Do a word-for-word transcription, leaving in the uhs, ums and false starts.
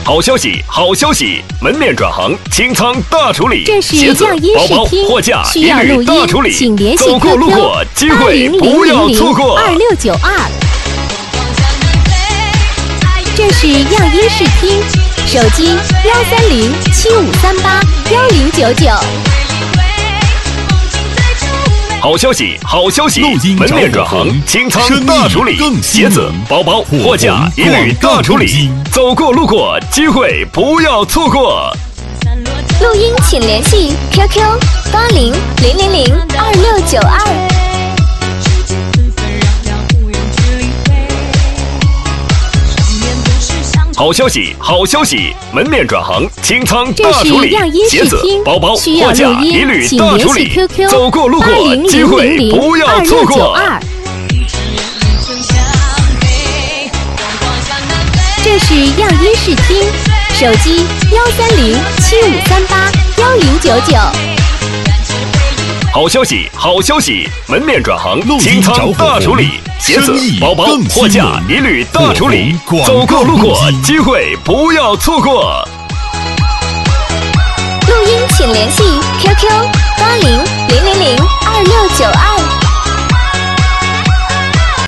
好消息，好消息！门面转行，清仓大处理， 这是鞋子、 样音包包、 视听， 货架需一律要录音， 大处理， 请联系走过 Q 路 Q 过，机二会零零不要零零错过。 二六九二。这是样音视听，手机幺三零七五三八幺零九九。 好消息，好消息！ 录音门面转行，清仓大处理，鞋子、包包、货架一律大处理，走过路过，机会不要错过。 录音请联系 Q Q 八零零零零二六九二。 好消息，好消息！门面转行，清仓这大处理是样音， 鞋子、 视听， 包包、 需要货架录音， 一律请联系大处理 Q Q 走过路过，机会不要错过。 这是样音视听，手机幺三零七五三八幺零九九。 好消息，好消息！门面转行， 录清仓音着火大处理，鞋子生意、 包包、 更货架新一律大处理火红， 走过路过广告更，新机会不要错过。 录音请联系 Q Q 八零零零零二六九二。